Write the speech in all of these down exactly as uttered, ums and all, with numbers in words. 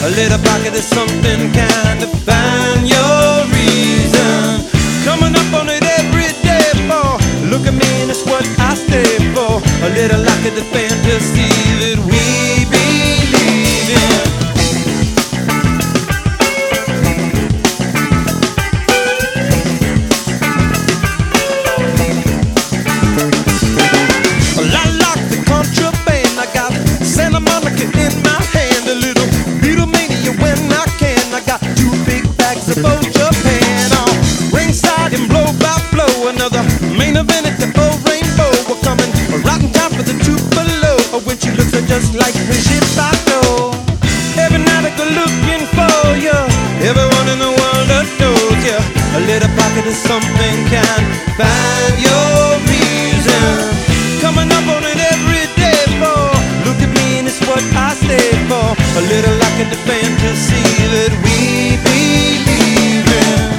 A little pocket of something kind of find your reason. Coming up on it every day for look at me and it's what I stay for. A little like the fantasy that we believe in. Santa Monica in my hand, a little Beatlemania when I can. I got two big bags of old Japan on ringside and blow by blow. Another main event at the old Rainbow. We're coming right in time for the two below. When she looks just like Brigitte Bardot. Every night I go looking for you. Everyone in the world adores you. A little pocket of something can find your reason. Coming up on it every day for look at me and it's what I stay for. A little like the fantasy that we believe in.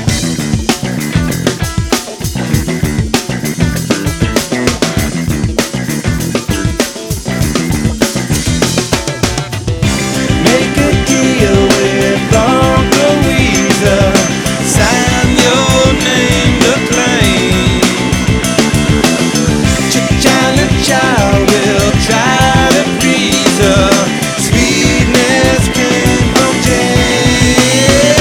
Make a deal with Uncle Weezer. Sign your name to claim. Ch-China child will try to please her. Sweetness came from Jane.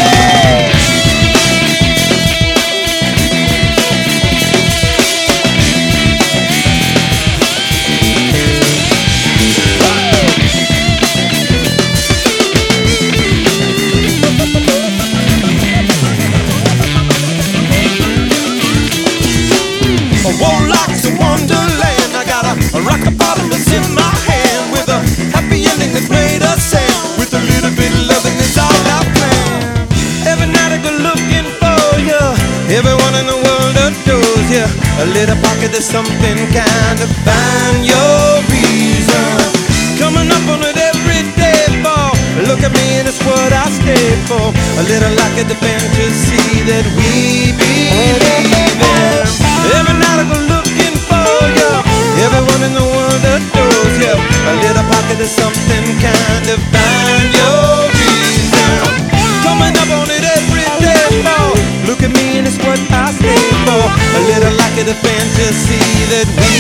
A warlock's a wonderland. I got a, a rockabotomist in my hand with a happy ending that's made us sad. With a little bit of loving, it's all I plan. Every night I go looking for you. Everyone in the world adores you. A little pocket of something kind of find your reason. Coming up on it every day for look at me and it's what I stay for. A little like the fantasy that we believe in. Every night I go looking for you. Everyone in the world adores you. A little pocket of something kind of find your reason. Coming up on it every day for look at me and it's what I stay for. A little like the fantasy that we